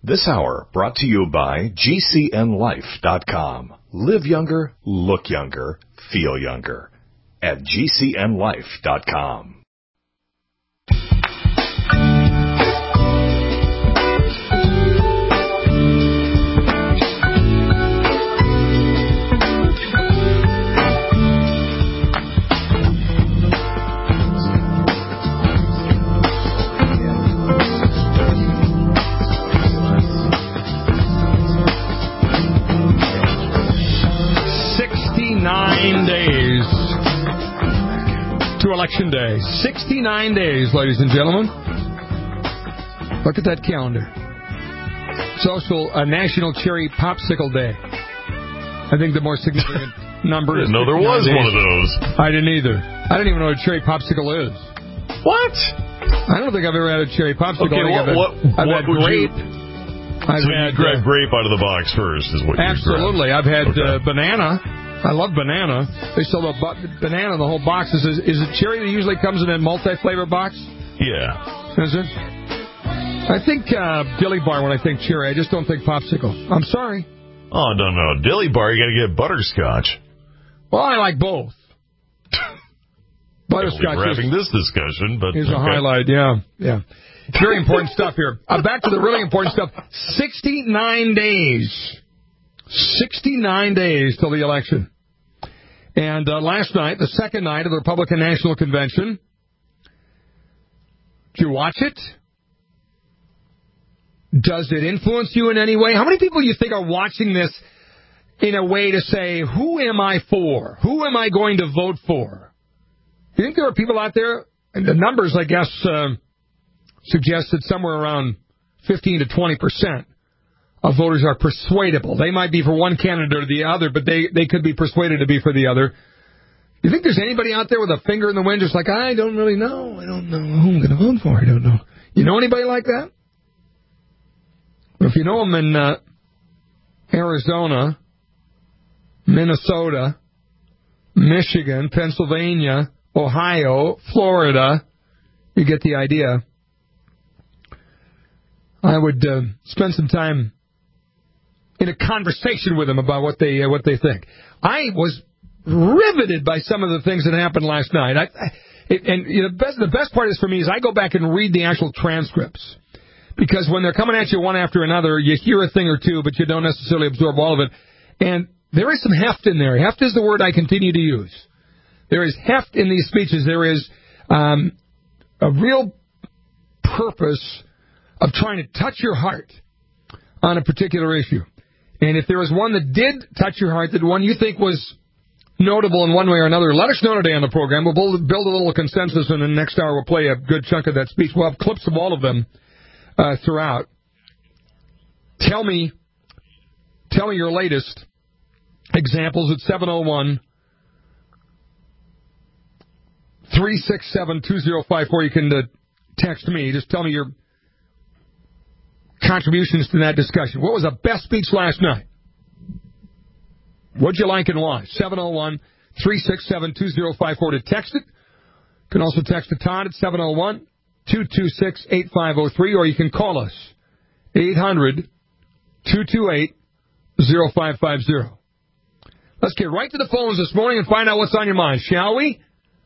This hour brought to you by GCNLife.com. Live younger, look younger, feel younger. At GCNLife.com. Days to Election Day. 69 days, ladies and gentlemen. Look at that calendar. It's also a National Cherry Popsicle Day. I think the more significant number is... No, there was days. One of those. I didn't either. I don't even know what a cherry popsicle is. What? I don't think I've ever had a cherry popsicle. Okay, I've had grape. You grab grape out of the box first, is what you absolutely. I've had banana. I love banana. They sell the banana in the whole box. Is it cherry that usually comes in a multi-flavor box? Yeah. Is it? I think Dilly Bar when I think cherry. I just don't think popsicle. I'm sorry. Oh, no. Dilly Bar, you got to get butterscotch. Well, I like both. Butterscotch we're having this discussion, but... is a highlight, yeah. Very important stuff here. Back to the really important stuff. 69 days. 69 days till the election. And last night, the second night of the Republican National Convention, did you watch it? Does it influence you in any way? How many people you think are watching this in a way to say, who am I for? Who am I going to vote for? You think there are people out there, and the numbers, I guess, suggested somewhere around 15 to 20% of voters are persuadable. They might be for one candidate or the other, but they could be persuaded to be for the other. You think there's anybody out there with a finger in the wind just like, I don't really know. I don't know who I'm going to vote for. I don't know. You know anybody like that? If you know them in Arizona, Minnesota, Michigan, Pennsylvania, Ohio, Florida, you get the idea. I would spend some time in a conversation with them about what they think. I was riveted by some of the things that happened last night. The best part is for me is I go back and read the actual transcripts. Because when they're coming at you one after another, you hear a thing or two, but you don't necessarily absorb all of it. And there is some heft in there. Heft is the word I continue to use. There is heft in these speeches. There is a real purpose of trying to touch your heart on a particular issue. And if there was one that did touch your heart, that one you think was notable in one way or another, let us know today on the program. We'll build a little consensus, and in the next hour we'll play a good chunk of that speech. We'll have clips of all of them throughout. Tell me your latest examples at 701-367-2054. You can text me. Just tell me your contributions to that discussion. What was the best speech last night? What'd you like and why? 701-367-2054 to text it. You can also text to Todd at 701-226-8503, or you can call us 800-228-0550. Let's get right to the phones this morning and find out what's on your mind, shall we?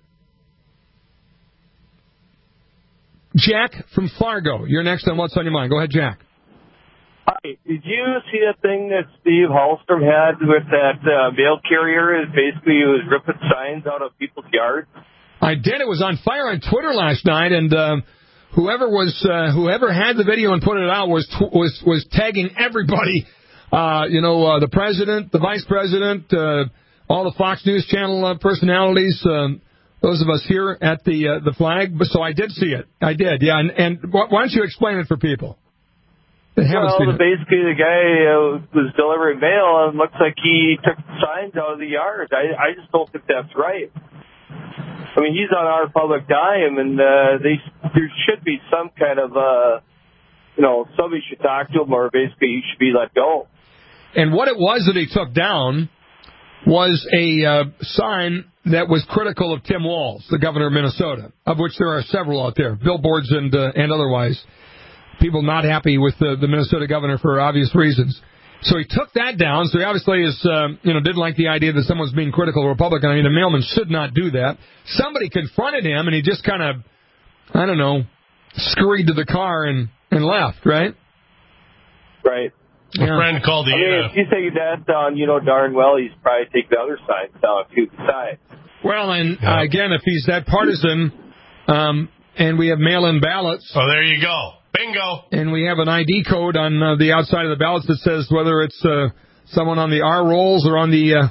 Jack from Fargo, you're next on What's on Your Mind. Go ahead, Jack. Hi. Did you see that thing that Steve Hallstrom had with that mail carrier? Basically, he was ripping signs out of people's yards. I did. It was on fire on Twitter last night, and whoever had the video and put it out was tagging everybody. The president, the vice president, all the Fox News Channel personalities. Those of us here at the flag. So I did see it. I did, yeah. And why don't you explain it for people? Basically, the guy was delivering mail, and it looks like he took the signs out of the yard. I just don't think that's right. I mean, he's on our public dime, and there should be some kind of, somebody should talk to him, or basically he should be let go. And what it was that he took down was a sign that was critical of Tim Walz, the governor of Minnesota, of which there are several out there, billboards and otherwise. people not happy with the Minnesota governor for obvious reasons. So he took that down. So he obviously is, didn't like the idea that someone's being critical of Republican. I mean, a mailman should not do that. Somebody confronted him, and he just kind of, I don't know, scurried to the car and left, right? Right. A friend called the... if you say that down, you know darn well he's probably take the other side down, too, besides. Well, and again, if he's that partisan, and we have mail-in ballots... Oh, there you go. Bingo. And we have an ID code on the outside of the ballots that says whether it's someone on the R rolls or on the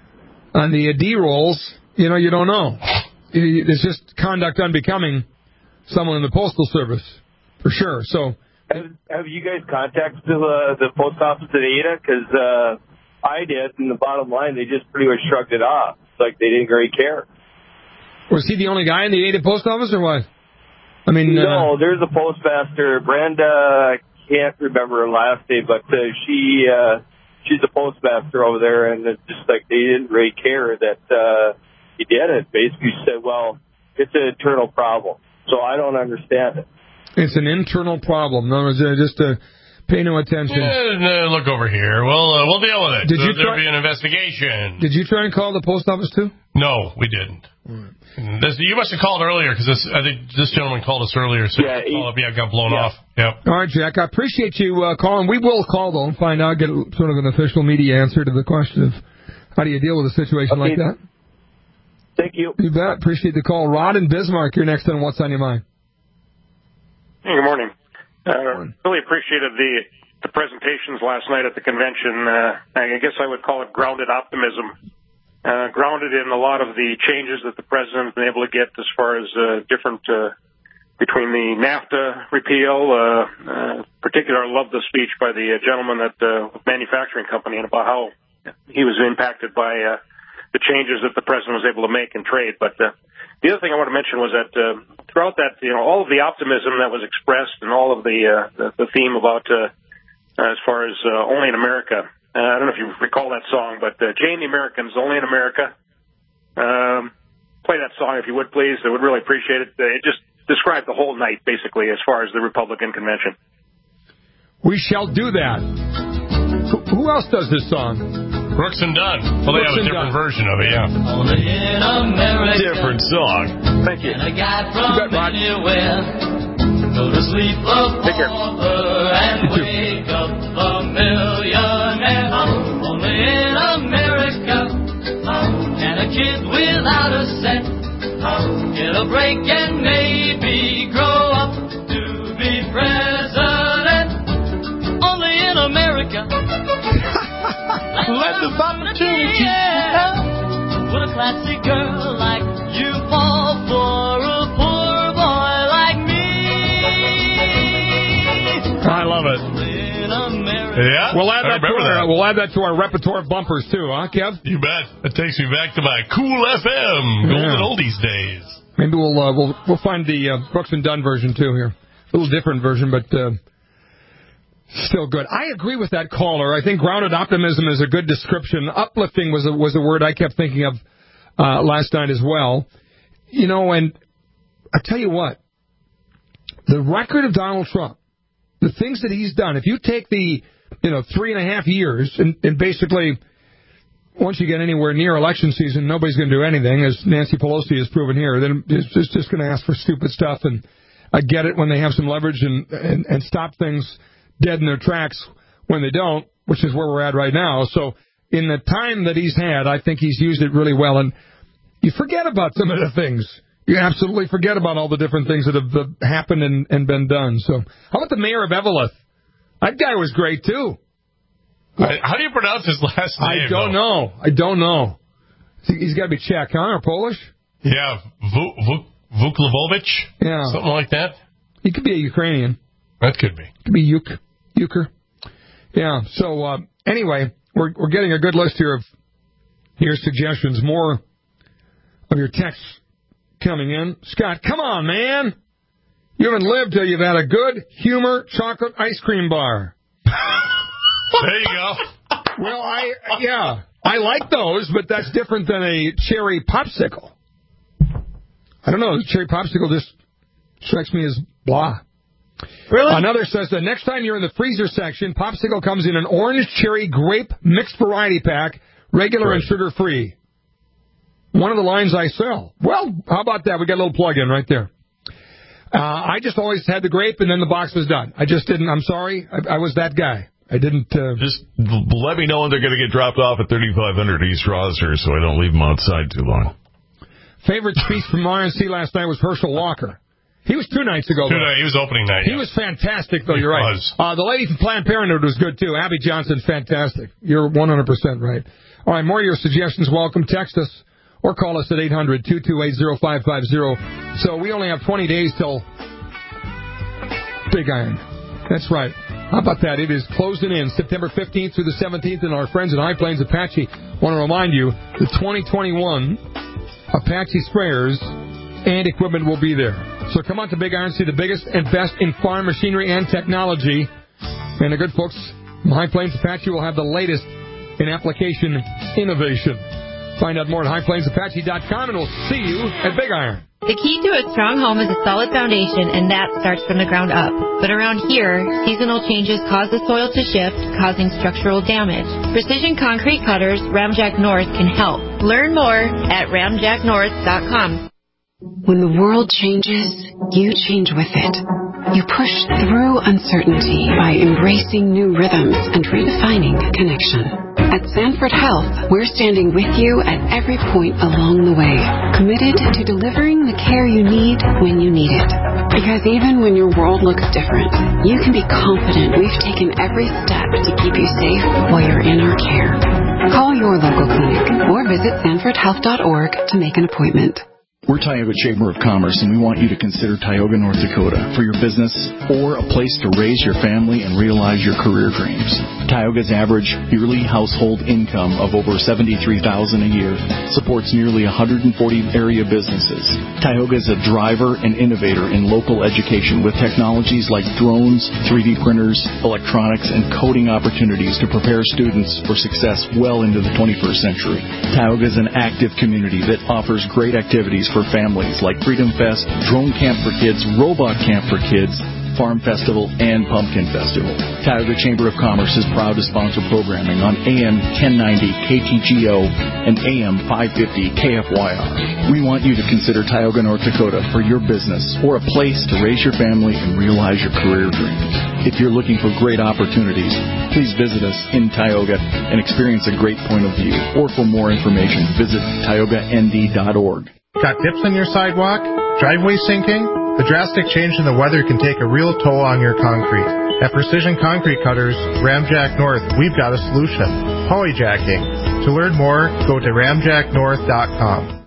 D rolls. You don't know. It's just conduct unbecoming someone in the Postal Service, for sure. So, have you guys contacted the post office at Ada? Because I did, and the bottom line, they just pretty much shrugged it off. It's like they didn't really care. Was he the only guy in the Ada post office, or what? I mean, no, there's a postmaster, Brenda. I can't remember her last name, but she's a postmaster over there, and it's just like they didn't really care that he did it. Basically said, well, it's an internal problem, so I don't understand it. It's an internal problem. No, just pay no attention. Look over here. We'll deal with it. There'll be an investigation. Did you try and call the post office too? No, we didn't. You must have called earlier, because I think this gentleman called us earlier. So it got blown off. Yep. All right, Jack. I appreciate you calling. We will call, though, and find out, get sort of an official media answer to the question of how do you deal with a situation like that. Thank you. You bet. Appreciate the call. Rod in Bismarck, you're next on What's on Your Mind. Hey, good morning. Really appreciated the presentations last night at the convention. I guess I would call it grounded optimism. Grounded in a lot of the changes that the president has been able to get as far as different between the NAFTA repeal. Particularly, I love the speech by the gentleman at the manufacturing company and about how he was impacted by the changes that the president was able to make in trade. But the other thing I want to mention was that throughout that, all of the optimism that was expressed and all of the theme about as far as only in America. I don't know if you recall that song, but Jane the Americans, Only in America. Play that song if you would, please. I would really appreciate it. It just described the whole night, basically, as far as the Republican convention. We shall do that. Who else does this song? Brooks and Dunn. Well, they have a different version of it, yeah. Only in America. Different song. Thank you. And a guy from anywhere. Go to sleep a pauper and wake up a millionaire. Only in America. And a kid without a cent. Get a break and maybe grow up to be president. Only in America. Let the opportunity. Would a classy girl like you fall for a poor boy like me? I love it. Yeah, we'll add that to our repertoire bumpers too, huh, Kev? You bet. It takes me back to my Cool FM golden oldies days. Maybe we'll find the Brooks and Dunn version too here. A little different version, but still good. I agree with that caller. I think grounded optimism is a good description. Uplifting was a word I kept thinking of last night as well. And I tell you what, the record of Donald Trump, the things that he's done, if you take the 3.5 years and basically once you get anywhere near election season, nobody's going to do anything, as Nancy Pelosi has proven here. Then it's just going to ask for stupid stuff, and I get it when they have some leverage and stop things dead in their tracks when they don't, which is where we're at right now. So in the time that he's had, I think he's used it really well. And you forget about some of the things. You absolutely forget about all the different things that have happened and been done. So how about the mayor of Eveleth? That guy was great, too. How do you pronounce his last name? I don't know. He's got to be Czech, huh, or Polish? Yeah, Vuklavovich? Yeah. Something like that? He could be a Ukrainian. That could be. Could be Euchre. Yeah, so anyway, we're getting a good list here of your suggestions. More of your texts coming in. Scott, come on, man. You haven't lived till you've had a good humor chocolate ice cream bar. There you go. Well, I like those, but that's different than a cherry popsicle. I don't know. Cherry popsicle just strikes me as blah. Really? Another says the next time you're in the freezer section, Popsicle comes in an orange, cherry, grape mixed variety pack, regular and sugar-free. One of the lines I sell. Well, how about that? We got a little plug-in right there. I just always had the grape, and then the box was done. I just didn't. I'm sorry. I was that guy. I didn't. Just let me know when they're going to get dropped off at 3500 East Rosser so I don't leave them outside too long. Favorite speech from RNC last night was Herschel Walker. He was 2 nights ago. He was opening night. He was fantastic, though. You're right. The lady from Planned Parenthood was good, too. Abby Johnson, fantastic. You're 100% right. All right, more of your suggestions. Welcome. Text us or call us at 800-228-0550. So we only have 20 days till Big Iron. That's right. How about that? It is closing in September 15th through the 17th, and our friends at High Plains Apache want to remind you the 2021 Apache sprayers and equipment will be there. So come on to Big Iron, see the biggest and best in farm machinery and technology. And the good folks from High Plains Apache will have the latest in application innovation. Find out more at highplainsapache.com, and we'll see you at Big Iron. The key to a strong home is a solid foundation, and that starts from the ground up. But around here, seasonal changes cause the soil to shift, causing structural damage. Precision Concrete Cutters, Ramjack North can help. Learn more at ramjacknorth.com. When the world changes, you change with it. You push through uncertainty by embracing new rhythms and redefining connection. At Sanford Health, we're standing with you at every point along the way, committed to delivering the care you need when you need it. Because even when your world looks different, you can be confident we've taken every step to keep you safe while you're in our care. Call your local clinic or visit sanfordhealth.org to make an appointment. We're Tioga Chamber of Commerce, and we want you to consider Tioga, North Dakota for your business or a place to raise your family and realize your career dreams. Tioga's average yearly household income of over $73,000 a year supports nearly 140 area businesses. Tioga is a driver and innovator in local education with technologies like drones, 3D printers, electronics, and coding opportunities to prepare students for success well into the 21st century. Tioga is an active community that offers great activities for families like Freedom Fest, Drone Camp for Kids, Robot Camp for Kids, Farm Festival, and Pumpkin Festival. Tioga Chamber of Commerce is proud to sponsor programming on AM 1090 KTGO and AM 550 KFYR. We want you to consider Tioga, North Dakota for your business or a place to raise your family and realize your career dreams. If you're looking for great opportunities, please visit us in Tioga and experience a great point of view. Or for more information, visit TiogaND.org. Got dips on your sidewalk? Driveway sinking? The drastic change in the weather can take a real toll on your concrete. At Precision Concrete Cutters, Ramjack North, we've got a solution. Polyjacking. To learn more, go to ramjacknorth.com.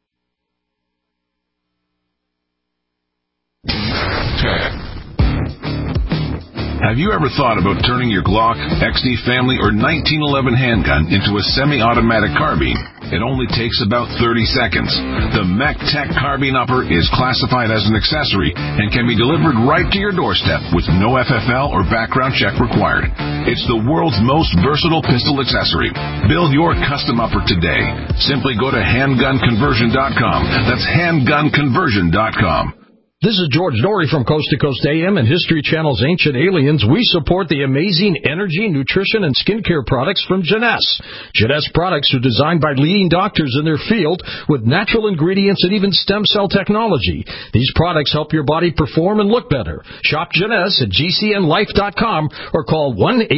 Have you ever thought about turning your Glock, XD Family, or 1911 handgun into a semi-automatic carbine? It only takes about 30 seconds. The MechTech Carbine Upper is classified as an accessory and can be delivered right to your doorstep with no FFL or background check required. It's the world's most versatile pistol accessory. Build your custom upper today. Simply go to handgunconversion.com. That's handgunconversion.com. This is George Norrie from Coast to Coast AM and History Channel's Ancient Aliens. We support the amazing energy, nutrition, and skincare products from Jeunesse. Jeunesse products are designed by leading doctors in their field with natural ingredients and even stem cell technology. These products help your body perform and look better. Shop Jeunesse at GCNlife.com or call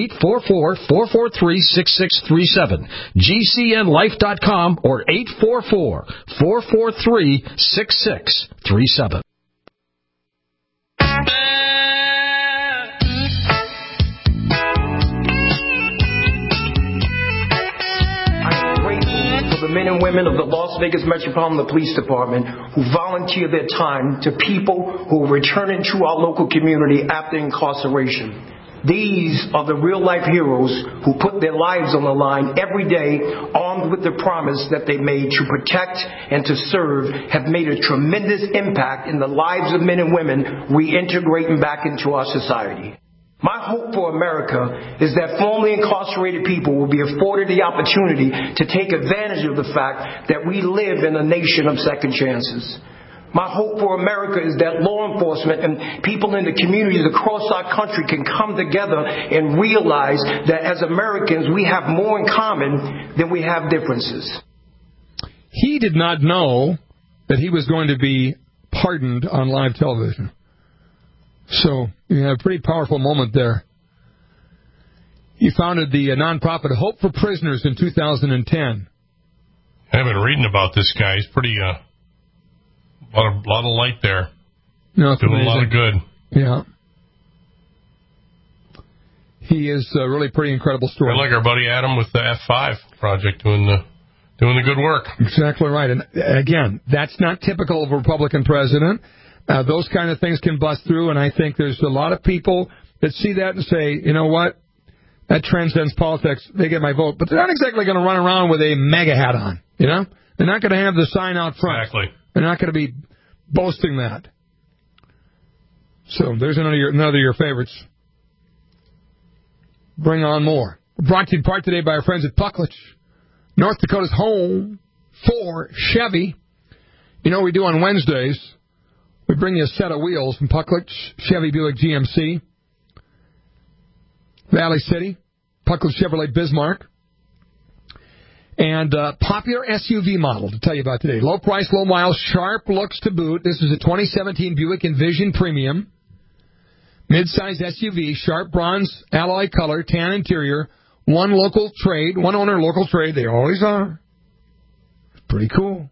1-844-443-6637. GCNlife.com or 844-443-6637. The men and women of the Las Vegas Metropolitan Police Department who volunteer their time to people who are returning to our local community after incarceration. These are the real-life heroes who put their lives on the line every day, armed with the promise that they made to protect and to serve, have made a tremendous impact in the lives of men and women reintegrating back into our society. My hope for America is that formerly incarcerated people will be afforded the opportunity to take advantage of the fact that we live in a nation of second chances. My hope for America is that law enforcement and people in the communities across our country can come together and realize that as Americans, we have more in common than we have differences. He did not know that he was going to be pardoned on live television. So you have a pretty powerful moment there. He founded the nonprofit Hope for Prisoners in 2010. I've been reading about this guy. He's pretty... A lot of light there. No, doing a lot of good. Yeah. He is a really pretty incredible story. I like our buddy Adam with the F5 project doing the good work. Exactly right. And again, that's not typical of a Republican president. Those kind of things can bust through, and I think there's a lot of people that see that and say, you know what, that transcends politics. They get my vote. But they're not exactly going to run around with a MAGA hat on, you know? They're not going to have the sign out front. Exactly. They're not going to be boasting that. So there's another of your favorites. Bring on more. We're brought to you in part today by our friends at Pucklich, North Dakota's home for Chevy. You know what we do on Wednesdays? We bring you a set of wheels from Pucklich, Chevy, Buick, GMC, Valley City, Pucklich Chevrolet Bismarck. And popular SUV model to tell you about today. Low price, low miles, sharp looks to boot. This is a 2017 Buick Envision Premium. Mid-size SUV, sharp bronze alloy color, tan interior, one owner local trade. They always are. Pretty cool.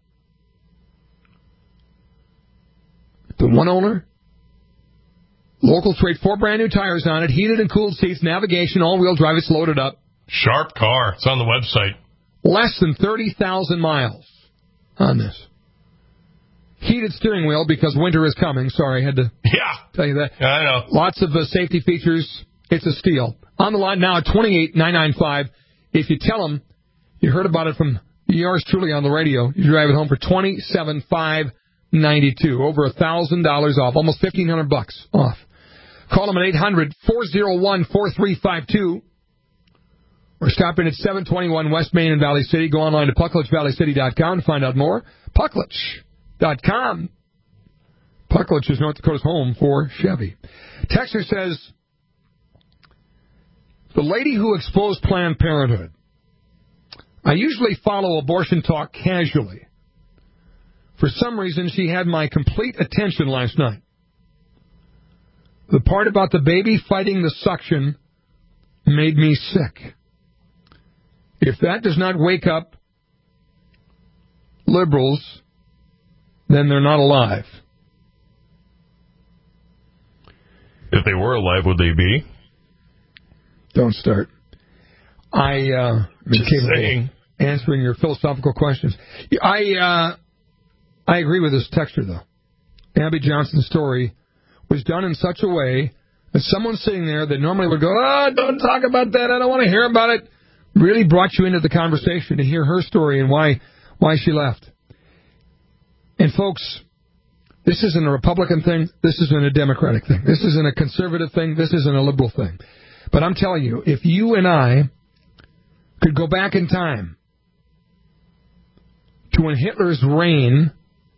The one owner, local trade, 4 brand new tires on it, heated and cooled seats, navigation, all-wheel drive. It's loaded up. Sharp car. It's on the website. Less than 30,000 miles on this. Heated steering wheel because winter is coming. Sorry, I had to tell you that. Yeah, I know. Lots of safety features. It's a steal. On the line now at $28,995. If you tell them you heard about it from yours truly on the radio, you drive it home for $27,592. Over $1,000 off. Almost $1,500 off. Call them at 800-401-4352. Or stop in at 721 West Main in Valley City. Go online to PucklichValleyCity.com to find out more. Pucklich.com. Pucklich is North Dakota's home for Chevy. Texter says, the lady who exposed Planned Parenthood. I usually follow abortion talk casually. For some reason, she had my complete attention last night. The part about the baby fighting the suction made me sick. If that does not wake up liberals, then they're not alive. If they were alive, would they be? Don't start. I'm capable of answering your philosophical questions. I agree with this texter, though. Abby Johnson's story was done in such a way that someone sitting there that normally would go, don't talk about that, I don't want to hear about it, really brought you into the conversation to hear her story and why she left. And folks, this isn't a Republican thing. This isn't a Democratic thing. This isn't a conservative thing. This isn't a liberal thing. But I'm telling you, if you and I could go back in time to when Hitler's reign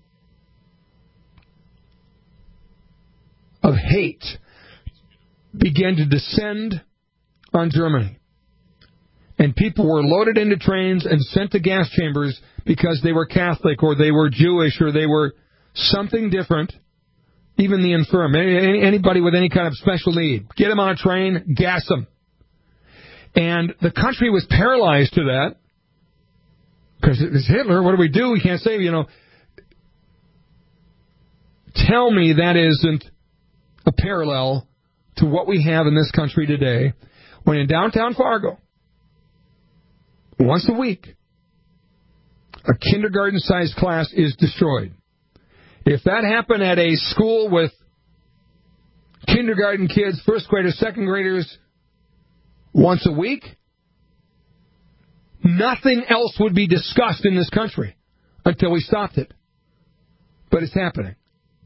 of hate began to descend on Germany, and people were loaded into trains and sent to gas chambers because they were Catholic or they were Jewish or they were something different, even the infirm, anybody with any kind of special need. Get them on a train, gas them. And the country was paralyzed to that because it's Hitler. What do? We can't say, Tell me that isn't a parallel to what we have in this country today, when in downtown Fargo, once a week, a kindergarten-sized class is destroyed. If that happened at a school with kindergarten kids, first graders, second graders, once a week, nothing else would be discussed in this country until we stopped it. But it's happening.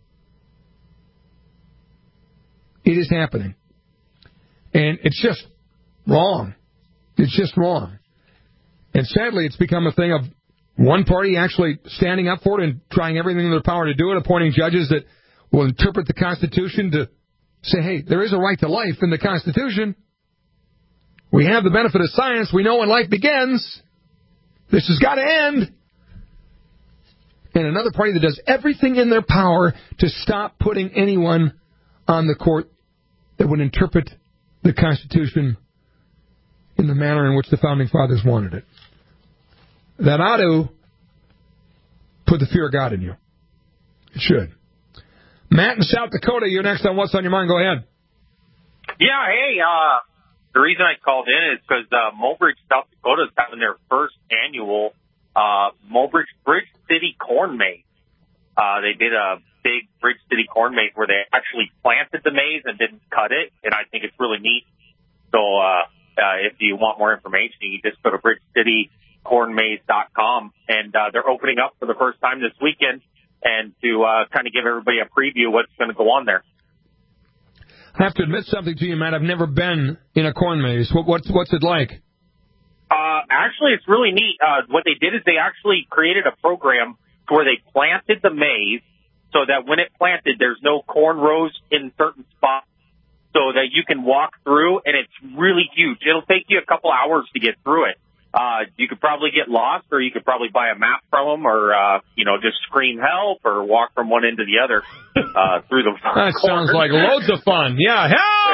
It is happening. And it's just wrong. It's just wrong. And sadly, it's become a thing of One party actually standing up for it and trying everything in their power to do it, appointing judges that will interpret the Constitution to say, hey, there is a right to life in the Constitution. We have the benefit of science. We know when life begins. This has got to end. And another party that does everything in their power to stop putting anyone on the court that would interpret the Constitution in the manner in which the Founding Fathers wanted it. That ought to put the fear of God in you. It should. Matt in South Dakota, you're next on What's on Your Mind. Go ahead. Yeah, hey, the reason I called in is because Mobridge, South Dakota is having their first annual Mobridge Bridge City Corn Maze. They did a big Bridge City Corn Maze where they actually planted the maize and didn't cut it, and I think it's really neat. So if you want more information, you can just go to bridgecitycornmaze.com, and they're opening up for the first time this weekend, and to kind of give everybody a preview of what's going to go on there. I have to admit something to you, Matt. I've never been in a corn maze. What's it like? Actually, it's really neat. What they did is they actually created a program where they planted the maize so that when it planted, there's no corn rows in certain spots so that you can walk through, and it's really huge. It'll take you a couple hours to get through it. You could probably get lost, or you could probably buy a map from them, or, just scream help or walk from one end to the other through the That sounds like loads of fun. Yeah,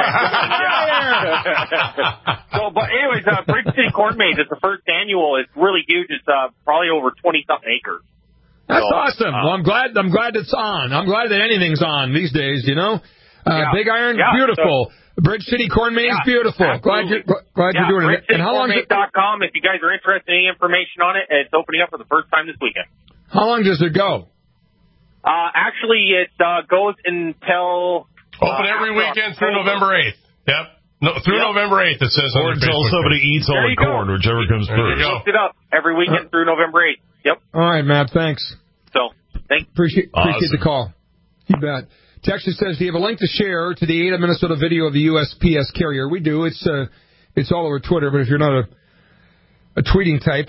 But anyways, Bridge City Corn Maze, it's the first annual. It's really huge. It's probably over 20-something acres. That's awesome. Well, I'm glad it's on. I'm glad that anything's on these days, you know. Big Iron, beautiful. Bridge City Corn Maze, beautiful. Absolutely. Glad you're doing it. And how long? BridgeCityCornMaze.com. If you guys are interested in any information on it, it's opening up for the first time this weekend. How long does it go? Actually, it goes until open every weekend through November 8th. Yep. No, through November 8th, it says. Or until somebody eats all the corn, whichever comes first. Looked it up every weekend through November 8th. Yep. All right, Matt. Thanks. So, appreciate the call. You bet. Texas says, do you have a link to share to the Ada, Minnesota video of the USPS carrier? We do. It's all over Twitter, but if you're not a tweeting type,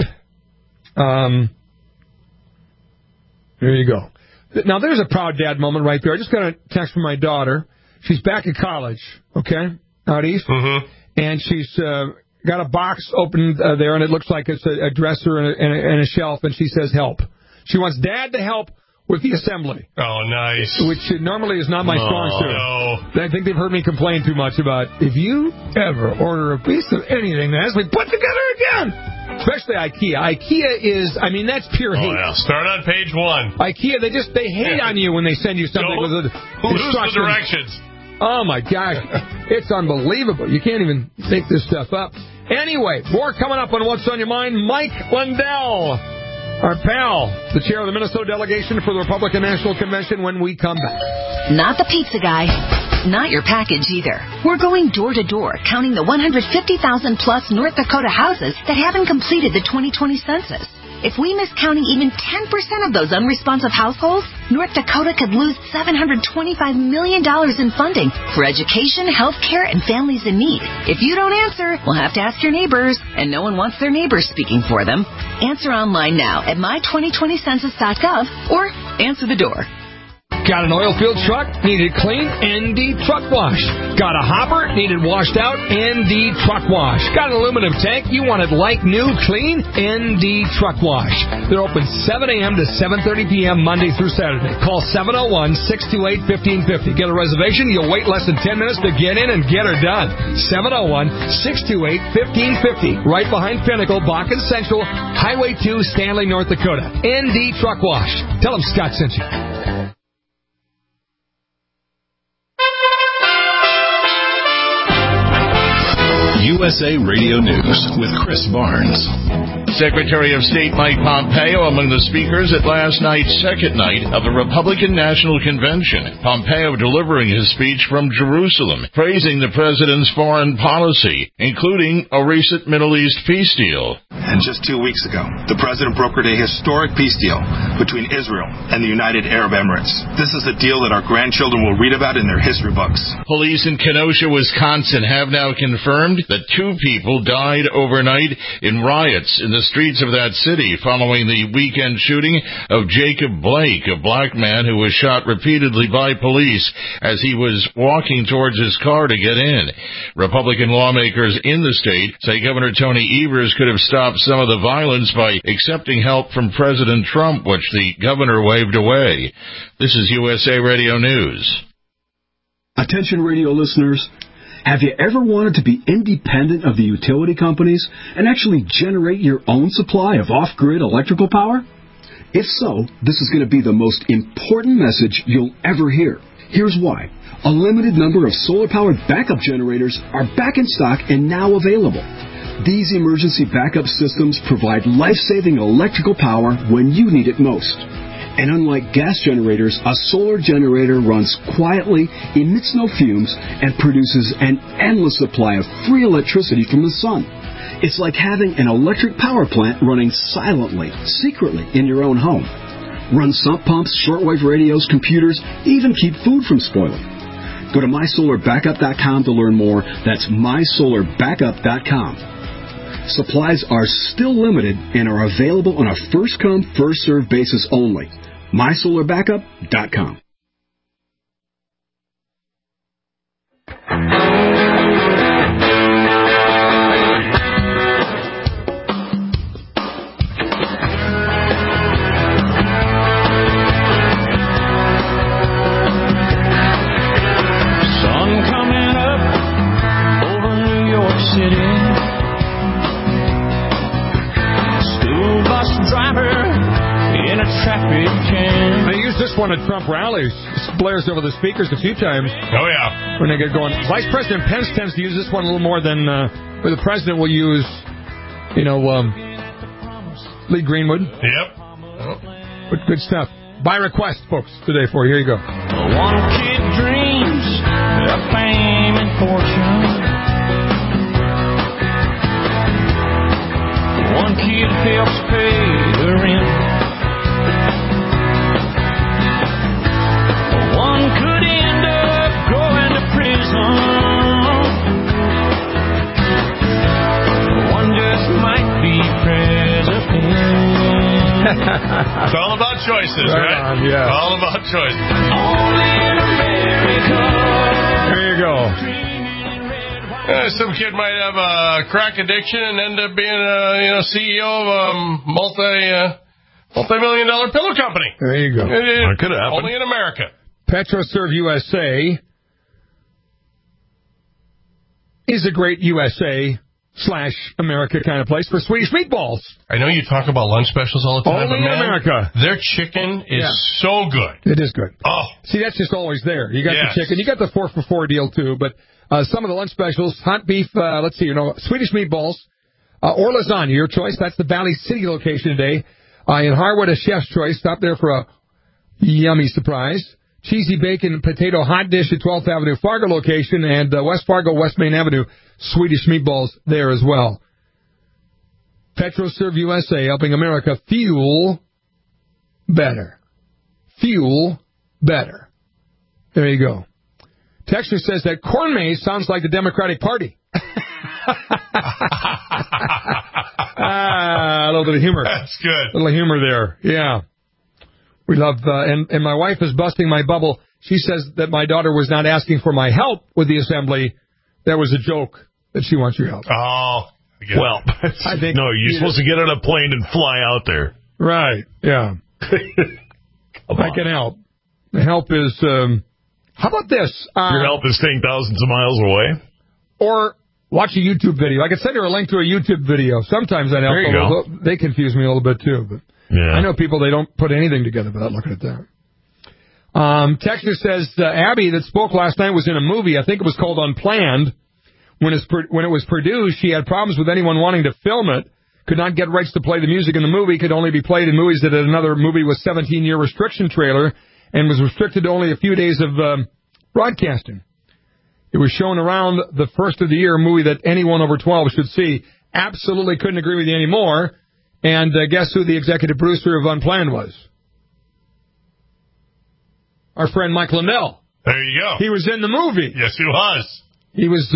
there you go. Now, there's a proud dad moment right there. I just got a text from my daughter. She's back at college, okay, out east, and she's got a box open there, and it looks like it's a dresser and a shelf, and she says help. She wants Dad to help with the assembly. Oh, nice. Which normally is not my strong suit. No. I think they've heard me complain too much about, if you ever order a piece of anything that has to be put together again, especially IKEA. IKEA is, that's pure hate. Oh, yeah. Start on page 1. IKEA, they hate on you when they send you something with the instructions. The directions? Oh, my gosh. It's unbelievable. You can't even make this stuff up. Anyway, more coming up on What's on Your Mind. Mike Lindell, our pal, the chair of the Minnesota delegation for the Republican National Convention, when we come back. Not the pizza guy. Not your package either. We're going door to door, counting the 150,000-plus North Dakota houses that haven't completed the 2020 census. If we miss counting even 10% of those unresponsive households, North Dakota could lose $725 million in funding for education, health care, and families in need. If you don't answer, we'll have to ask your neighbors, and no one wants their neighbors speaking for them. Answer online now at my2020census.gov or answer the door. Got an oil field truck? Needed clean? ND Truck Wash. Got a hopper? Needed washed out? ND Truck Wash. Got an aluminum tank? You want it like new, clean? ND Truck Wash. They're open 7 a.m. to 7:30 p.m. Monday through Saturday. Call 701-628-1550. Get a reservation. You'll wait less than 10 minutes to get in and get her done. 701-628-1550. Right behind Pinnacle, Bakken Central, Highway 2, Stanley, North Dakota. ND Truck Wash. Tell them Scott sent you. USA Radio News with Chris Barnes. Secretary of State Mike Pompeo among the speakers at last night's second night of the Republican National Convention. Pompeo delivering his speech from Jerusalem, praising the president's foreign policy, including a recent Middle East peace deal. And just 2 weeks ago, the president brokered a historic peace deal between Israel and the United Arab Emirates. This is a deal that our grandchildren will read about in their history books. Police in Kenosha, Wisconsin have now confirmed that 2 people died overnight in riots in the streets of that city following the weekend shooting of Jacob Blake, a black man who was shot repeatedly by police as he was walking towards his car to get in. Republican lawmakers in the state say Governor Tony Evers could have stopped some of the violence by accepting help from President Trump, which the governor waved away. This is USA Radio News. Attention radio listeners, have you ever wanted to be independent of the utility companies and actually generate your own supply of off-grid electrical power? If so, this is going to be the most important message you'll ever hear. Here's why. A limited number of solar-powered backup generators are back in stock and now available. These emergency backup systems provide life-saving electrical power when you need it most. And unlike gas generators, a solar generator runs quietly, emits no fumes, and produces an endless supply of free electricity from the sun. It's like having an electric power plant running silently, secretly in your own home. Run sump pumps, shortwave radios, computers, even keep food from spoiling. Go to mysolarbackup.com to learn more. That's mysolarbackup.com. Supplies are still limited and are available on a first-come, first-served basis only. mysolarbackup.com. Sun coming up over New York City. Driver in a traffic jam. They use this one at Trump rallies. It blares over the speakers a few times. Oh, yeah. When they get going. Vice President Pence tends to use this one a little more than where the president will use, Lee Greenwood. Yep. But good stuff. By request, folks, today for you. Here you go. One kid dreams of fame and fortune. One kid helps pay the rent. One could end up going to prison. One just might be president. It's all about choices, right? Yeah. All about choices. Only in America. There you go. Some kid might have a crack addiction and end up being a CEO of a multi-million-dollar pillow company. There you go. That could happen. Only in America. PetroServe USA is a great USA/America kind of place for Swedish meatballs. I know you talk about lunch specials all the time, Only but man, in America. Their chicken is so good. It is good. Oh. See, that's just always there. You got the chicken. You got the 4 for $4 deal, too, but some of the lunch specials, hot beef, Swedish meatballs, or lasagna, your choice. That's the Valley City location today. In Harwood, a chef's choice. Stop there for a yummy surprise. Cheesy bacon potato hot dish at 12th Avenue Fargo location, and West Fargo, West Main Avenue, Swedish meatballs there as well. PetroServe USA, helping America fuel better. Fuel better. There you go. Texter says that corn maze sounds like the Democratic Party. A little bit of humor. That's good. A little humor there. Yeah. We love, and my wife is busting my bubble. She says that my daughter was not asking for my help with the assembly. That was a joke that she wants your help. Oh. Well, I think no, you're supposed to get on a plane and fly out there. Right. Yeah. I can help. The help is, how about this? Your help is staying thousands of miles away? Or watch a YouTube video. I can send her a link to a YouTube video. Sometimes that helps. There you go. They confuse me a little bit, too. But yeah. I know people, they don't put anything together without looking at that. Texter says Abby that spoke last night was in a movie. I think it was called Unplanned. When it was produced, she had problems with anyone wanting to film it. Could not get rights to play the music in the movie. Could only be played in movies that had another movie with 17-year restriction trailer and was restricted to only a few days of broadcasting. It was shown around the first of the year, a movie that anyone over 12 should see. absolutely couldn't agree with you anymore. And guess who the executive producer of Unplanned was? Our friend Mike Lindell. There you go. He was in the movie. Yes, he was. He was,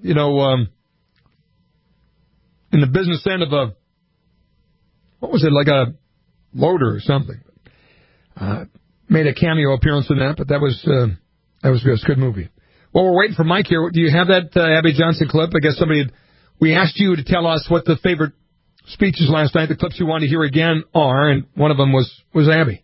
in the business end of what was it, like a loader or something. Made a cameo appearance in that, but that was good. It's a good movie. Well, we're waiting for Mike here. Do you have that Abby Johnson clip? I guess we asked you to tell us what the favorite speeches last night, the clips you wanted to hear again are, and one of them was Abby.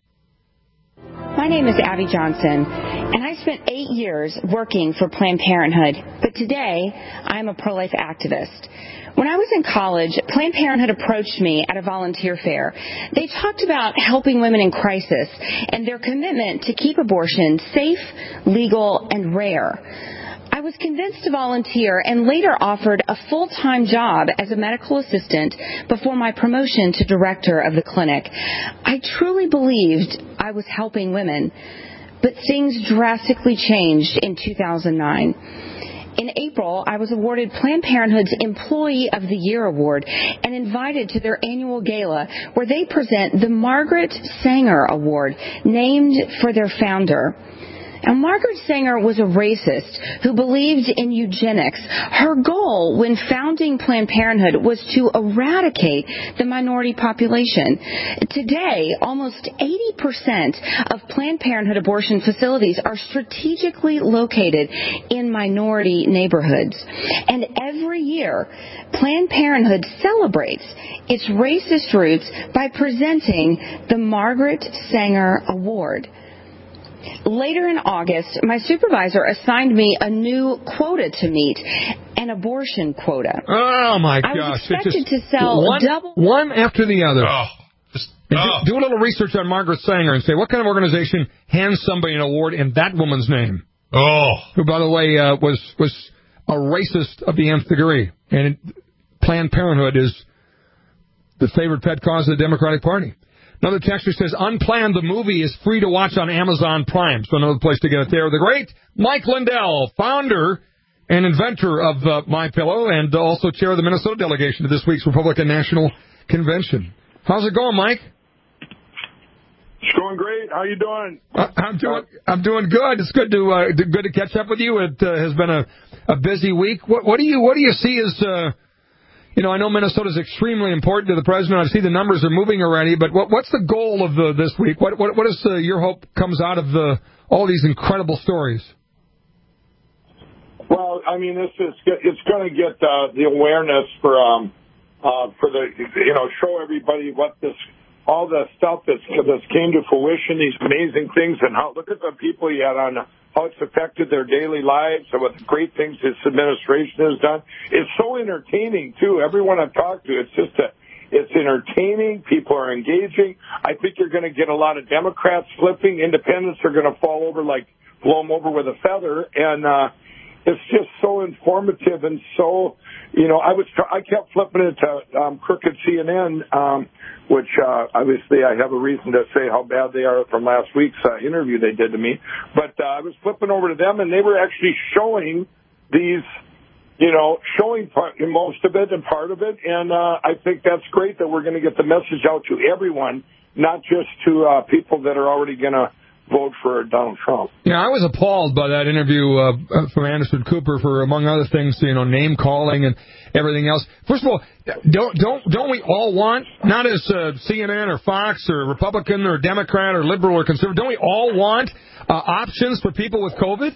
My name is Abby Johnson, and I spent 8 years working for Planned Parenthood, but today I'm a pro-life activist. When I was in college, Planned Parenthood approached me at a volunteer fair. They talked about helping women in crisis and their commitment to keep abortion safe, legal, and rare. I was convinced to volunteer and later offered a full-time job as a medical assistant before my promotion to director of the clinic. I truly believed I was helping women, but things drastically changed in 2009. In April, I was awarded Planned Parenthood's Employee of the Year Award and invited to their annual gala where they present the Margaret Sanger Award, named for their founder. Now, Margaret Sanger was a racist who believed in eugenics. Her goal when founding Planned Parenthood was to eradicate the minority population. Today, almost 80% of Planned Parenthood abortion facilities are strategically located in minority neighborhoods. And every year, Planned Parenthood celebrates its racist roots by presenting the Margaret Sanger Award. Later in August, my supervisor assigned me a new quota to meet, an abortion quota. Oh, my gosh. I was expected to sell one after the other. Oh. Do a little research on Margaret Sanger and say, what kind of organization hands somebody an award in that woman's name? Oh. Who, by the way, was a racist of the nth degree. And Planned Parenthood is the favorite pet cause of the Democratic Party. Another texter says, Unplanned, the movie, is free to watch on Amazon Prime. So another place to get it there. The great Mike Lindell, founder and inventor of MyPillow, and also chair of the Minnesota delegation to this week's Republican National Convention. How's it going, Mike? It's going great. How you doing? I'm doing good. It's good to catch up with you. It has been a busy week. What do you see as I know Minnesota is extremely important to the president. I see the numbers are moving already, but what's the goal of this week? What is your hope comes out of all these incredible stories? Well, I mean, it's going to get the awareness for the show everybody what all the stuff that's came to fruition, these amazing things, and look at the people you had on. How it's affected their daily lives and what the great things this administration has done. It's so entertaining, too. Everyone I've talked to, it's entertaining. People are engaging. I think you're going to get a lot of Democrats flipping. Independents are going to blow them over with a feather. And it's just so informative and so, I kept flipping it to crooked CNN, which obviously I have a reason to say how bad they are from last week's interview they did to me. But I was flipping over to them, and they were actually showing these, showing most of it and part of it. And I think that's great that we're going to get the message out to everyone, not just to people that are already going to vote for Donald Trump. Yeah, I was appalled by that interview from Anderson Cooper for, among other things, name calling and everything else. First of all, don't we all want, not as CNN or Fox or Republican or Democrat or liberal or conservative, don't we all want options for people with COVID?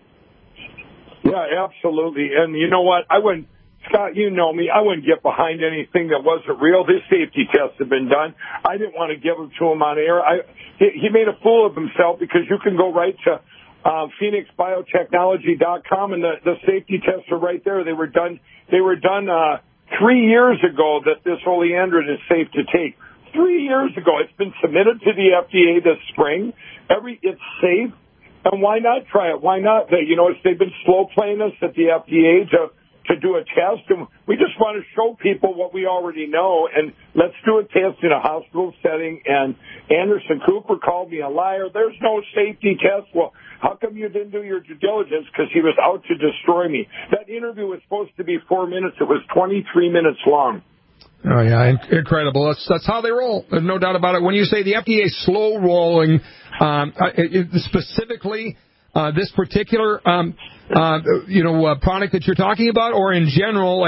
Yeah, absolutely. And you know what? Scott, you know me. I wouldn't get behind anything that wasn't real. His safety tests have been done. I didn't want to give them to him on air. He made a fool of himself because you can go right to PhoenixBiotechnology.com and the safety tests are right there. They were done 3 years ago that this Oleandrin is safe to take. 3 years ago. It's been submitted to the FDA this spring. It's safe. And why not try it? Why not? They've been slow playing us at the FDA to to do a test, and we just want to show people what we already know, and let's do a test in a hospital setting. And Anderson Cooper called me a liar. There's no safety test. Well, how come you didn't do your due diligence? Because he was out to destroy me. That interview was supposed to be 4 minutes. It was 23 minutes long. Oh, yeah, incredible. That's how they roll. There's no doubt about it. When you say the FDA is slow rolling, specifically this particular product that you're talking about, or in general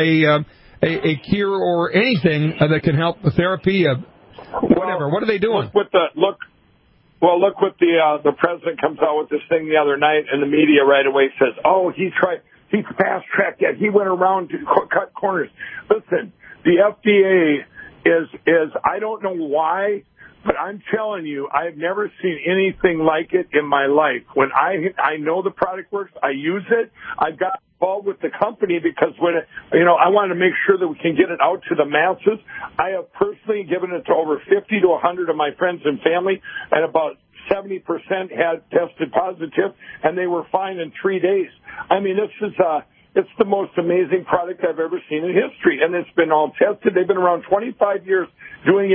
a cure or anything that can help the therapy, whatever. What are they doing? Look what the president comes out with this thing the other night, and the media right away says, "Oh, he fast-tracked it. He went around to cut corners." Listen, the FDA is I don't know why, but I'm telling you, I've never seen anything like it in my life. When I know the product works, I use it. I got involved with the company because I wanted to make sure that we can get it out to the masses. I have personally given it to over 50 to 100 of my friends and family, and about 70% had tested positive, and they were fine in 3 days. I mean, it's the most amazing product I've ever seen in history, and it's been all tested. They've been around 25 years testing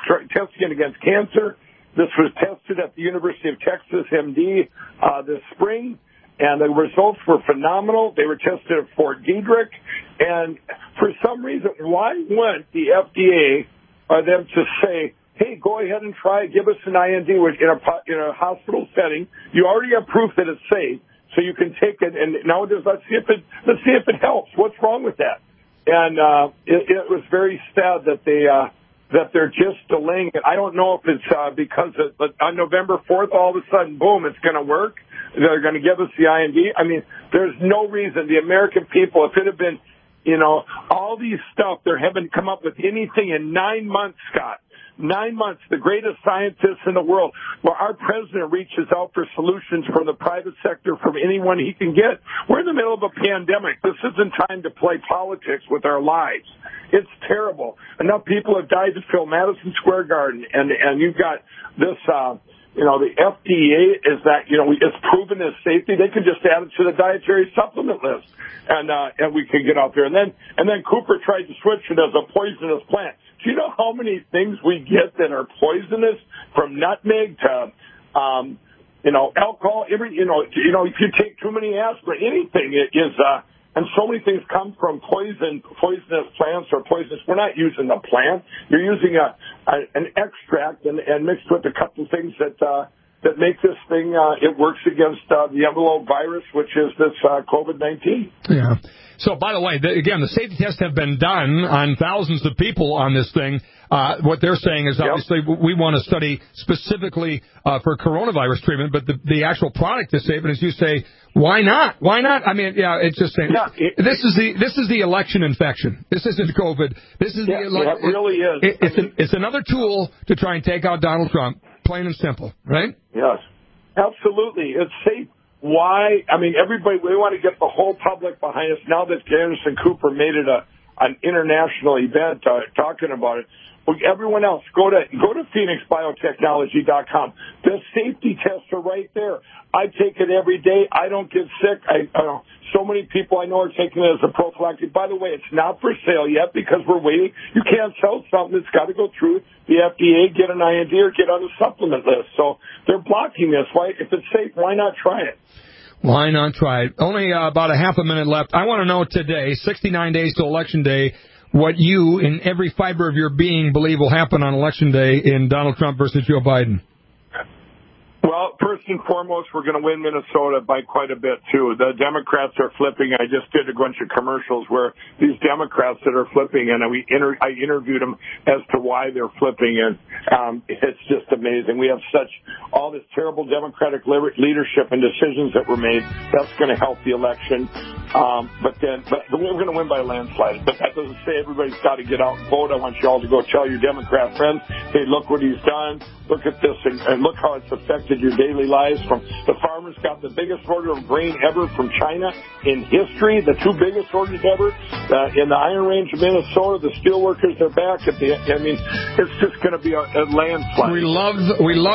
it against cancer. This was tested at the University of Texas MD this spring, and the results were phenomenal. They were tested at Fort Detrick, and for some reason, why wouldn't the FDA or them to say, "Hey, go ahead and try it. Give us an IND in a hospital setting. You already have proof that it's safe, so you can take it. And now let's see if it helps. What's wrong with that?" And it was very sad that they're just delaying it. I don't know if it's because on November 4th, all of a sudden, boom, it's going to work. They're going to give us the IND. I mean, there's no reason the American people, if it had been, all these stuff, they haven't come up with anything in 9 months, Scott. 9 months, the greatest scientists in the world. Well, our president reaches out for solutions from the private sector from anyone he can get. We're in the middle of a pandemic. This isn't time to play politics with our lives. It's terrible. Enough people have died to fill Madison Square Garden, and you've got this, the FDA is that, it's proven as safety. They can just add it to the dietary supplement list, and we can get out there. And then Cooper tried to switch it as a poisonous plant. Do you know how many things we get that are poisonous, from nutmeg to, alcohol? If you take too many aspirin, anything is, and so many things come from poisonous plants or poisonous. We're not using the plant. You're using an extract and mixed with a couple of things that make this thing, it works against the envelope virus, which is this COVID-19. Yeah. So, by the way, again, the safety tests have been done on thousands of people on this thing. What they're saying is, obviously, we want to study specifically for coronavirus treatment, but the actual product is safe. And as you say, why not? Why not? I mean, it's just saying. Yeah, this is the election infection. This isn't COVID. This is the election. It really is. It's another tool to try and take out Donald Trump. Plain and simple, right? Yes, absolutely. It's safe. Why? I mean, everybody, we want to get the whole public behind us. Now that Anderson Cooper made it an international event talking about it, everyone else, go to PhoenixBiotechnology.com. The safety tests are right there. I take it every day. I don't get sick. So many people I know are taking it as a prophylactic. By the way, it's not for sale yet because we're waiting. You can't sell something that's got to go through the FDA, get an IND, or get on the supplement list. So they're blocking this. Why? If it's safe, why not try it? Why not try it? Only about a half a minute left. I want to know today, 69 days to Election Day, what you, in every fiber of your being, believe will happen on Election Day in Donald Trump versus Joe Biden. Well, first and foremost, we're going to win Minnesota by quite a bit, too. The Democrats are flipping. I just did a bunch of commercials where these Democrats that are flipping, and I interviewed them as to why they're flipping, and it's just amazing. We have all this terrible Democratic leadership and decisions that were made. That's going to help the election. But we're going to win by a landslide. But that doesn't say everybody's got to get out and vote. I want you all to go tell your Democrat friends, hey, look what he's done. Look at this, and look how it's affected your daily lives. From the farmers got the biggest order of grain ever from China in history, the two biggest orders ever. In the Iron Range of Minnesota, the steelworkers are back. It's just going to be a landslide. We love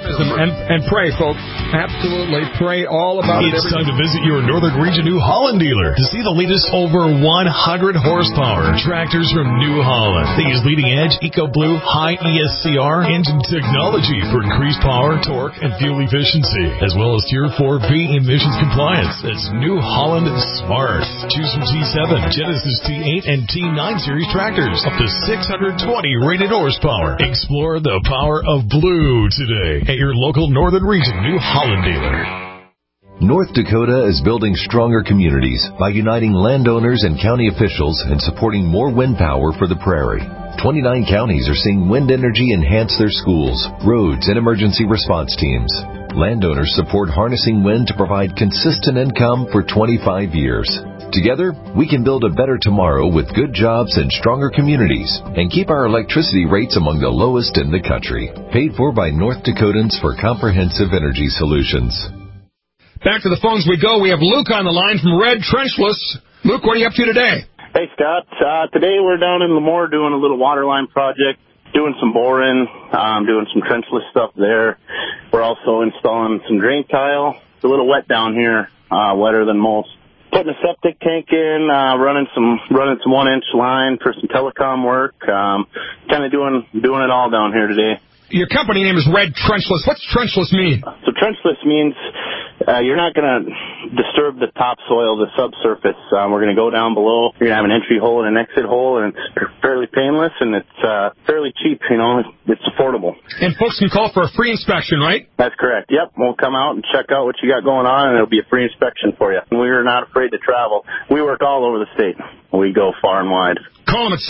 optimism and pray, folks. Absolutely. Pray all about it. It's time to visit your Northern Region New Holland dealer to see the latest over 100 horsepower tractors from New Holland. They use leading-edge EcoBlue high ESCR engine technology for increased power, torque, and fuel efficiency, as well as Tier 4B emissions compliance. It's New Holland Smart. Choose from T7, Genesis T8, and T9 series tractors, up to 620 rated horsepower. Explore the power of blue today at your local Northern Region New Holland dealer. North Dakota is building stronger communities by uniting landowners and county officials and supporting more wind power for the prairie. 29 counties are seeing wind energy enhance their schools, roads, and emergency response teams. Landowners support harnessing wind to provide consistent income for 25 years. Together, we can build a better tomorrow with good jobs and stronger communities and keep our electricity rates among the lowest in the country. Paid for by North Dakotans for Comprehensive Energy Solutions. Back to the phones we go. We have Luke on the line from Red Trenchless. Luke, what are you up to today? Hey, Scott. Today we're down in Lemoore doing a little water line project, doing some boring, doing some trenchless stuff there. We're also installing some drain tile. It's a little wet down here, wetter than most. Putting a septic tank in, running some 1-inch line for some telecom work. Kind of doing it all down here today. Your company name is Red Trenchless. What's trenchless mean? So trenchless means you're not going to disturb the topsoil, the subsurface. We're going to go down below. You're going to have an entry hole and an exit hole, and it's fairly painless, and it's fairly cheap. It's affordable. And folks can call for a free inspection, right? That's correct. Yep. We'll come out and check out what you got going on, and it'll be a free inspection for you. And we are not afraid to travel. We work all over the state. We go far and wide. Call them at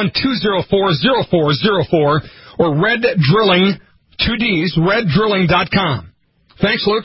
701-204-0404 or Red Drilling, 2Ds, reddrilling.com. Thanks, Luke.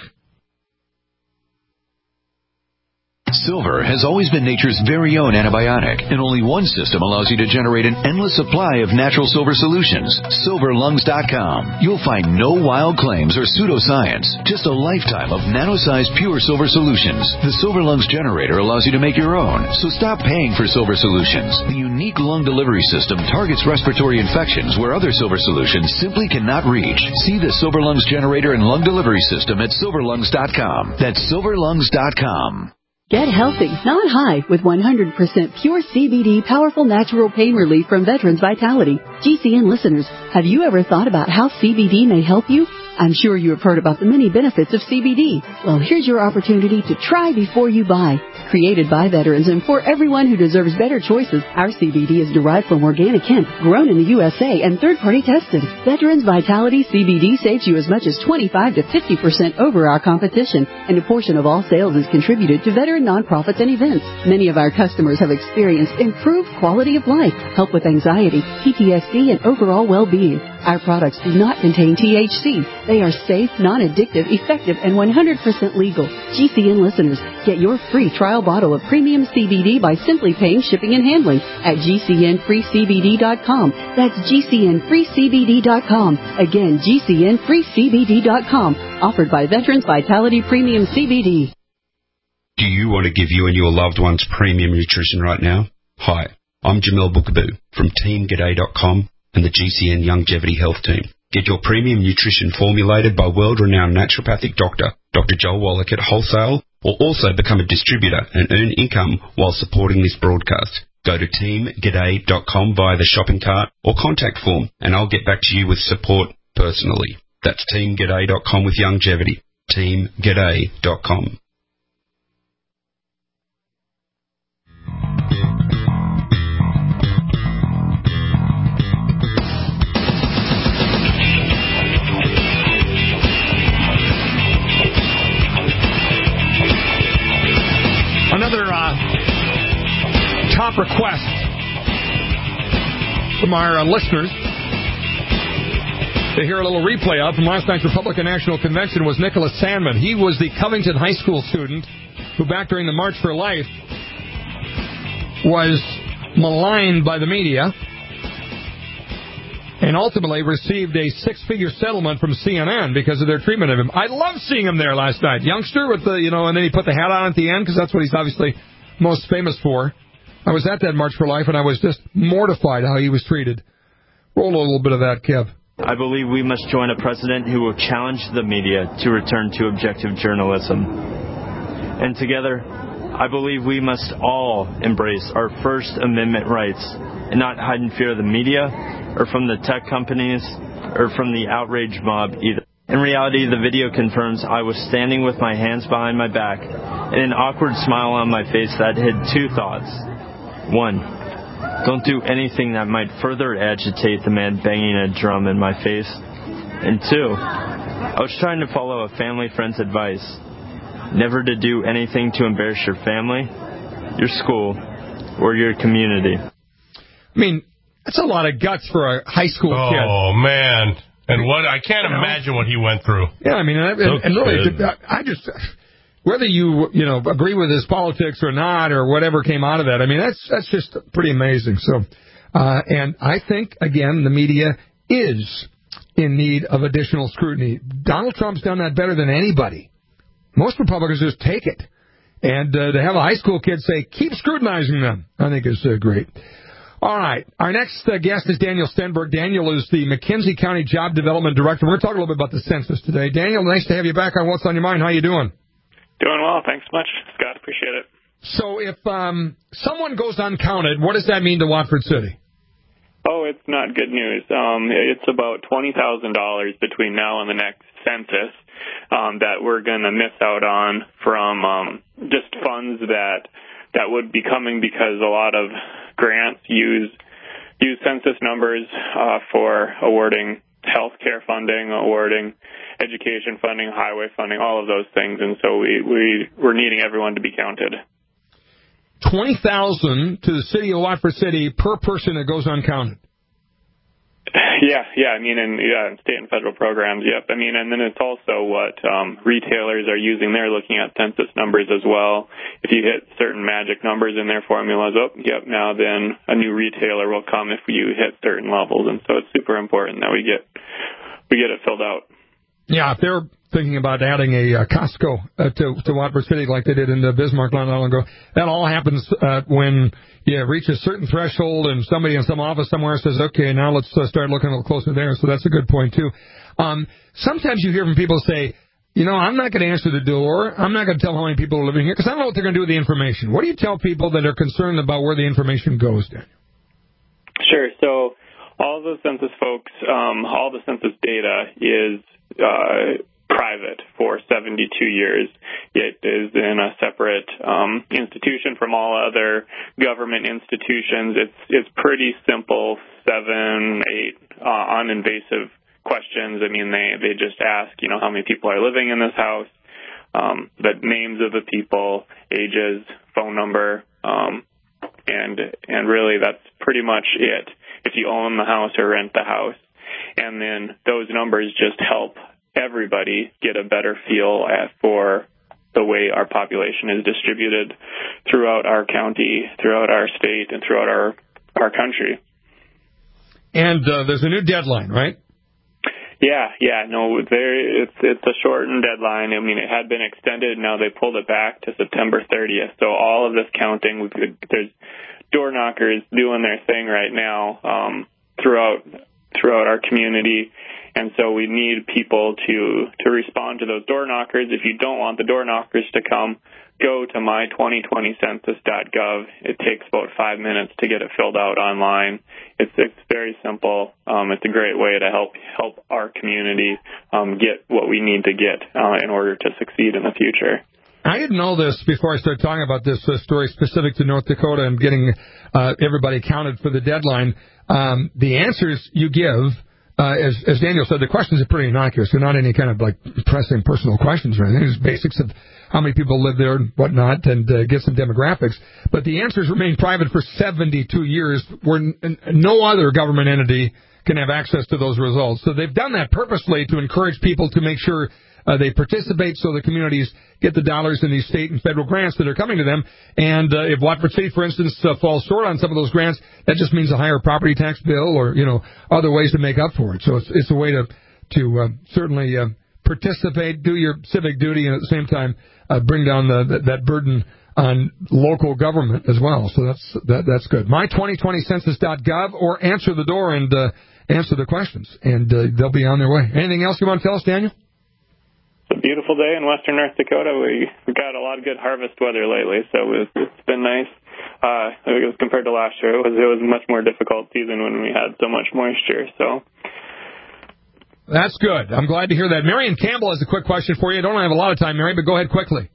Silver has always been nature's very own antibiotic, and only one system allows you to generate an endless supply of natural silver solutions. SilverLungs.com. You'll find no wild claims or pseudoscience, just a lifetime of nano-sized pure silver solutions. The Silver Lungs generator allows you to make your own, so stop paying for silver solutions. The unique lung delivery system targets respiratory infections where other silver solutions simply cannot reach. See the Silver Lungs generator and lung delivery system at SilverLungs.com. That's SilverLungs.com. Get healthy, not high, with 100% pure CBD powerful natural pain relief from Veterans Vitality. GCN listeners, have you ever thought about how CBD may help you? I'm sure you have heard about the many benefits of CBD. Well, here's your opportunity to try before you buy. Created by veterans and for everyone who deserves better choices, our CBD is derived from organic hemp, grown in the USA, and third-party tested. Veterans Vitality CBD saves you as much as 25 to 50% over our competition, and a portion of all sales is contributed to veteran nonprofits and events. Many of our customers have experienced improved quality of life, help with anxiety, PTSD, and overall well-being. Our products do not contain THC. They are safe, non-addictive, effective, and 100% legal. GCN listeners, get your free trial bottle of premium CBD by simply paying shipping and handling at GCNFreeCBD.com. That's GCNFreeCBD.com. Again, GCNFreeCBD.com. Offered by Veterans Vitality Premium CBD. Do you want to give you and your loved ones premium nutrition right now? Hi, I'm Jamel Bookaboo from TeamGaday.com and the GCN Longevity Health Team. Get your premium nutrition formulated by world-renowned naturopathic doctor, Dr. Joel Wallach at wholesale, or also become a distributor and earn income while supporting this broadcast. Go to teamgaday.com via the shopping cart or contact form, and I'll get back to you with support personally. That's teamgaday.com with longevity. teamgaday.com. Another top request from our listeners to hear a little replay of from last night's Republican National Convention was Nicholas Sandman. He was the Covington High School student who, back during the March for Life, was maligned by the media and ultimately received a six-figure settlement from CNN because of their treatment of him. I loved seeing him there last night. Youngster with the, and then he put the hat on at the end because that's what he's obviously most famous for. I was at that March for Life and I was just mortified how he was treated. Roll a little bit of that, Kev. I believe we must join a president who will challenge the media to return to objective journalism. And together, I believe we must all embrace our First Amendment rights and not hide in fear of the media or from the tech companies or from the outrage mob either. In reality, the video confirms I was standing with my hands behind my back and an awkward smile on my face that hid two thoughts. One, don't do anything that might further agitate the man banging a drum in my face. And two, I was trying to follow a family friend's advice, never to do anything to embarrass your family, your school, or your community. I mean, that's a lot of guts for a high school kid. Oh, man. And I can't imagine what he went through. Yeah, I mean, and really, I just, whether you agree with his politics or not, or whatever came out of that, I mean, that's just pretty amazing. So, and I think, again, the media is in need of additional scrutiny. Donald Trump's done that better than anybody. Most Republicans just take it. And to have a high school kid say, keep scrutinizing them, I think is great. All right. Our next guest is Daniel Stenberg. Daniel is the McKenzie County Job Development Director. We're going to talk a little bit about the census today. Daniel, nice to have you back on What's on Your Mind. How you doing? Doing well. Thanks so much, Scott. Appreciate it. So if someone goes uncounted, what does that mean to Watford City? Oh, it's not good news. It's about $20,000 between now and the next census that we're going to miss out on from just funds that would be coming because a lot of grants use census numbers for awarding health care funding, awarding education funding, highway funding, all of those things. And so we're needing everyone to be counted. $20,000 to the city of Watford City per person that goes uncounted. Yeah. I mean, in state and federal programs. Yep. I mean, and then it's also what retailers are using. They're looking at census numbers as well. If you hit certain magic numbers in their formulas, now then a new retailer will come if you hit certain levels. And so it's super important that we get it filled out. Yeah, if they're thinking about adding a Costco to Watford City like they did in Bismarck not long ago, that all happens when you reach a certain threshold and somebody in some office somewhere says, okay, now let's start looking a little closer there. So that's a good point, too. Sometimes you hear from people say, I'm not going to answer the door. I'm not going to tell how many people are living here because I don't know what they're going to do with the information. What do you tell people that are concerned about where the information goes, Daniel? Sure. So all the census folks, all the census data is private for 72 years. It is in a separate institution from all other government institutions. It's pretty simple, 7, 8 uninvasive questions. I mean, they just ask, how many people are living in this house, the names of the people, ages, phone number, and really that's pretty much it. If you own the house or rent the house. And then those numbers just help everybody get a better feel for the way our population is distributed throughout our county, throughout our state, and throughout our country. And there's a new deadline, right? Yeah. No, it's a shortened deadline. I mean, it had been extended. Now they pulled it back to September 30th. So all of this counting, there's door knockers doing their thing right now throughout our community. And so we need people to respond to those door knockers. If you don't want the door knockers to come, go to my2020census.gov. It takes about 5 minutes to get it filled out online. It's very simple. It's a great way to help our community get what we need to get in order to succeed in the future. I didn't know this before I started talking about this story specific to North Dakota and getting everybody counted for the deadline. The answers you give, as Daniel said, the questions are pretty innocuous. They're not any kind of like pressing personal questions or anything. It's basics of how many people live there and whatnot and get some demographics. But the answers remain private for 72 years where no other government entity can have access to those results. So they've done that purposely to encourage people to make sure they participate so the communities get the dollars in these state and federal grants that are coming to them. And if Watford City, for instance, falls short on some of those grants, that just means a higher property tax bill or, other ways to make up for it. So it's a way to certainly participate, do your civic duty, and at the same time bring down that burden on local government as well. So that's good. My2020census.gov or answer the door and answer the questions, and they'll be on their way. Anything else you want to tell us, Daniel? It's a beautiful day in western North Dakota. We got a lot of good harvest weather lately, so it's been nice. Compared to last year, it was a much more difficult season when we had so much moisture. So that's good. I'm glad to hear that. Marion Campbell has a quick question for you. I don't have a lot of time, Mary, but go ahead quickly.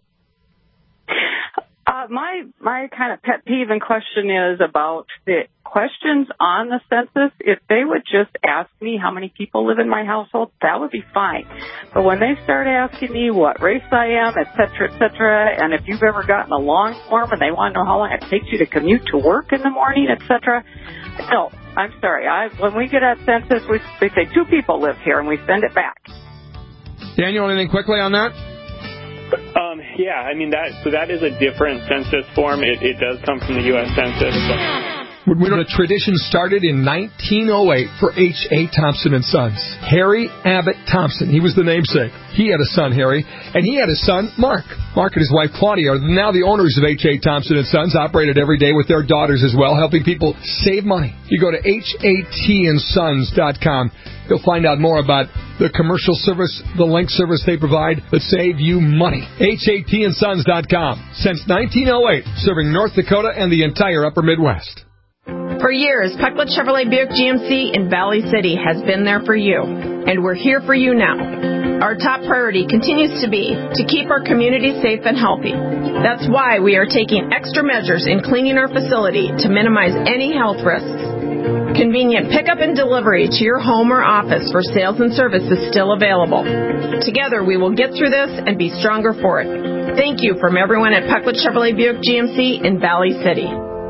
My kind of pet peeve and question is about the questions on the census. If they would just ask me how many people live in my household, that would be fine. But when they start asking me what race I am, et cetera, and if you've ever gotten a long form and they want to know how long it takes you to commute to work in the morning, et cetera, no, I'm sorry. When we get a census, they say 2 people live here, and we send it back. Daniel, anything quickly on that? Yeah, I mean, that is a different census form. It does come from the U.S. Census. The tradition started in 1908 for H.A. Thompson & Sons. Harry Abbott Thompson, he was the namesake. He had a son, Harry, and he had a son, Mark. Mark and his wife, Claudia, are now the owners of H.A. Thompson & Sons, operated every day with their daughters as well, helping people save money. You go to hatandsons.com. You'll find out more about the commercial service, the link service they provide that save you money. hatandsons.com. Since 1908, serving North Dakota and the entire upper Midwest. For years, Pecklet Chevrolet Buick GMC in Valley City has been there for you, and we're here for you now. Our top priority continues to be to keep our community safe and healthy. That's why we are taking extra measures in cleaning our facility to minimize any health risks. Convenient pickup and delivery to your home or office for sales and service is still available. Together, we will get through this and be stronger for it. Thank you from everyone at Pecklet Chevrolet Buick GMC in Valley City.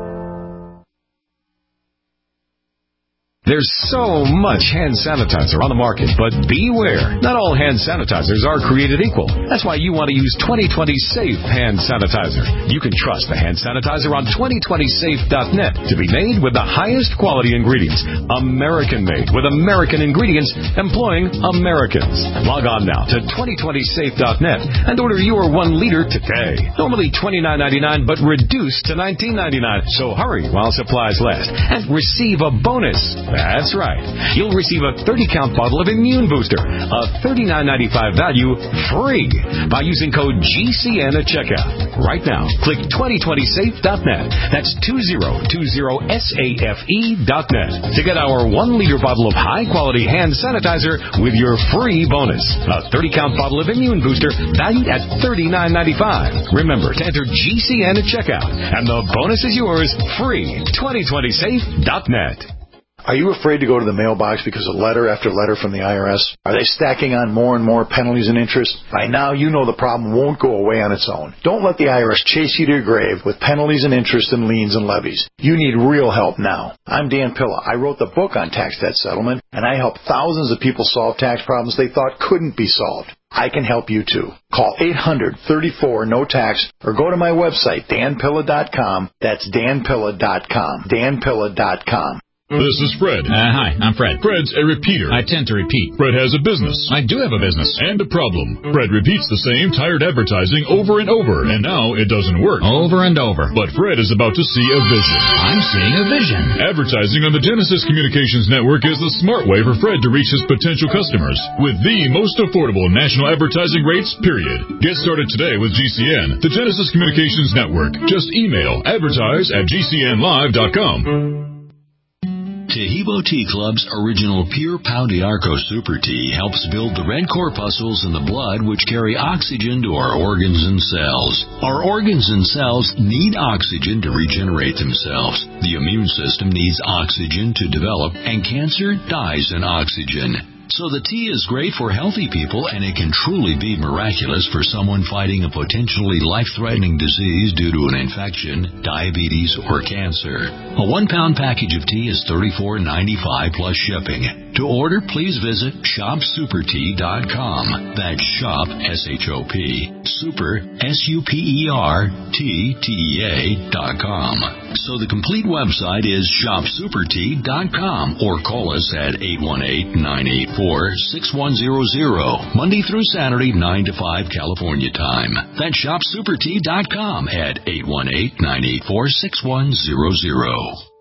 There's so much hand sanitizer on the market, but beware. Not all hand sanitizers are created equal. That's why you want to use 2020 Safe Hand Sanitizer. You can trust the hand sanitizer on 2020safe.net to be made with the highest quality ingredients. American-made with American ingredients employing Americans. Log on now to 2020safe.net and order your 1 liter today. Normally $29.99, but reduced to $19.99. So hurry while supplies last and receive a bonus. That's right. You'll receive a 30-count bottle of Immune Booster, a $39.95 value, free by using code GCN at checkout. Right now, click 2020safe.net. That's 2020safe.net to get our 1-liter bottle of high-quality hand sanitizer with your free bonus. A 30-count bottle of Immune Booster valued at $39.95. Remember to enter GCN at checkout, and the bonus is yours free. 2020safe.net. Are you afraid to go to the mailbox because of letter after letter from the IRS? Are they stacking on more and more penalties and interest? By now, you know the problem won't go away on its own. Don't let the IRS chase you to your grave with penalties and interest and liens and levies. You need real help now. I'm Dan Pilla. I wrote the book on tax debt settlement, and I help thousands of people solve tax problems they thought couldn't be solved. I can help you too. Call 800-34-NO-TAX or go to my website, danpilla.com. That's danpilla.com. danpilla.com. This is Fred. Hi, I'm Fred. Fred's a repeater. I tend to repeat. Fred has a business. I do have a business. And a problem. Fred repeats the same tired advertising over and over, and now it doesn't work. Over and over. But Fred is about to see a vision. I'm seeing a vision. Advertising on the Genesis Communications Network is the smart way for Fred to reach his potential customers with the most affordable national advertising rates, period. Get started today with GCN, the Genesis Communications Network. Just email advertise@gcnlive.com. Taheebo Tea Club's original Pure Pau d'Arco Super Tea helps build the red corpuscles in the blood which carry oxygen to our organs and cells. Our organs and cells need oxygen to regenerate themselves. The immune system needs oxygen to develop, and cancer dies in oxygen. So the tea is great for healthy people, and it can truly be miraculous for someone fighting a potentially life-threatening disease due to an infection, diabetes, or cancer. A 1-pound package of tea is $34.95 plus shipping. To order, please visit shopsupertea.com. That's shop, S-H-O-P, super, SUPERTTEA.com. So the complete website is shopsupertea.com, or call us at 818-984-6100, Monday through Saturday, 9 to 5 California time. That's shopsupertea.com at 818-984-6100.